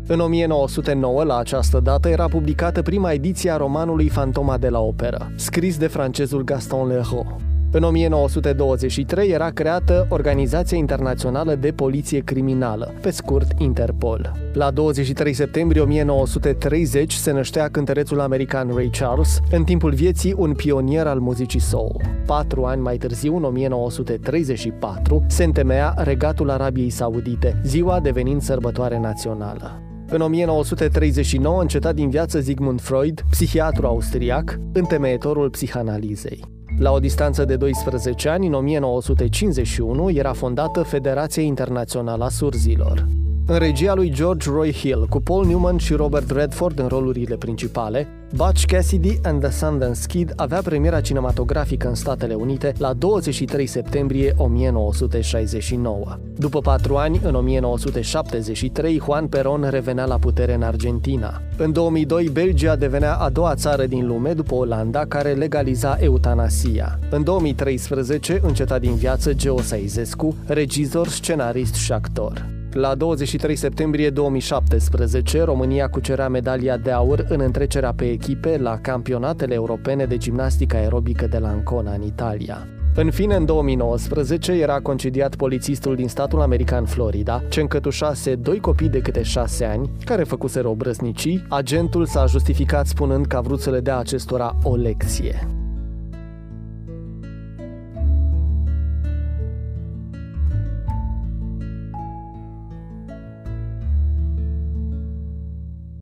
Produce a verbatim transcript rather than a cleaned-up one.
În o mie nouă sute nouă, la această dată, era publicată prima ediție a romanului Fantoma de la Operă, scris de francezul Gaston Leroux. În o mie nouă sute douăzeci și trei era creată Organizația Internațională de Poliție Criminală, pe scurt Interpol. La douăzeci și trei septembrie o mie nouă sute treizeci se năștea cântărețul american Ray Charles, în timpul vieții un pionier al muzicii soul. Patru ani mai târziu, în o mie nouă sute treizeci și patru, se întemeia Regatul Arabiei Saudite, ziua devenind sărbătoare națională. În o mie nouă sute treizeci și nouă înceta din viață Sigmund Freud, psihiatru austriac, întemeietorul psihanalizei. La o distanță de doisprezece ani, în o mie nouă sute cincizeci și unu, era fondată Federația Internațională a Surzilor. În regia lui George Roy Hill, cu Paul Newman și Robert Redford în rolurile principale, Butch Cassidy and the Sundance Kid avea premiera cinematografică în Statele Unite la douăzeci și trei septembrie o mie nouă sute șaizeci și nouă. După patru ani, în o mie nouă sute șaptezeci și trei, Juan Perón revenea la putere în Argentina. În două mii doi, Belgia devenea a doua țară din lume, după Olanda, care legaliza eutanasia. În două mii treisprezece, înceta din viață Geo Saizescu, regizor, scenarist și actor. La douăzeci și trei septembrie două mii șaptesprezece, România cucerea medalia de aur în întrecerea pe echipe la campionatele europene de gimnastică aerobică de la Ancona, în Italia. În fine, în două mii nouăsprezece era concediat polițistul din statul american Florida, ce încătușase doi copii de câte șase ani, care făcuseră obrăznicii. Agentul s-a justificat spunând că a vrut să le dea acestora o lecție.